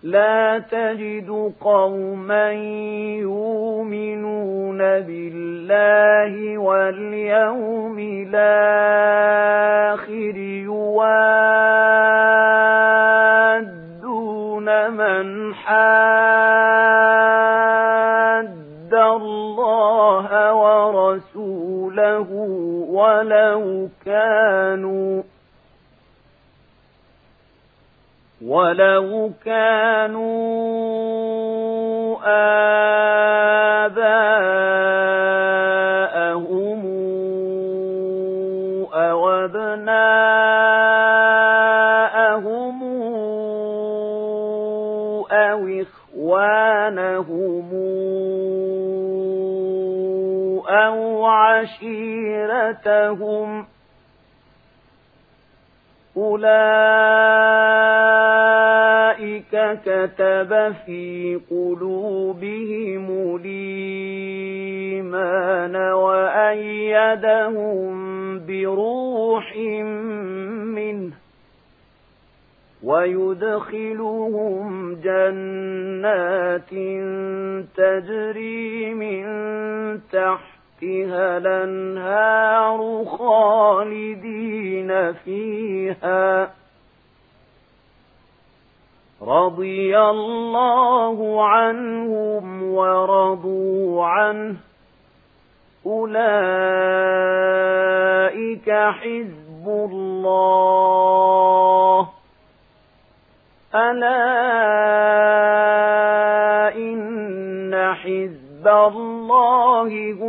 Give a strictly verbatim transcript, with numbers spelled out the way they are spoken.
لا تجد قوما يؤمنون بالله واليوم الآخر يوادون من حاد الله ورسوله ولو كانوا ولو كانوا آباءهم أو أبناءهم أو إخوانهم أو عشيرتهم أولئك كتب في قلوبهم الإيمان وأيدهم بروح منه ويدخلهم جنات تجري من تحتها الأنهار خالدين فيها رضي الله عنهم ورضوا عنه أولئك حزب الله ألا إن حزب الله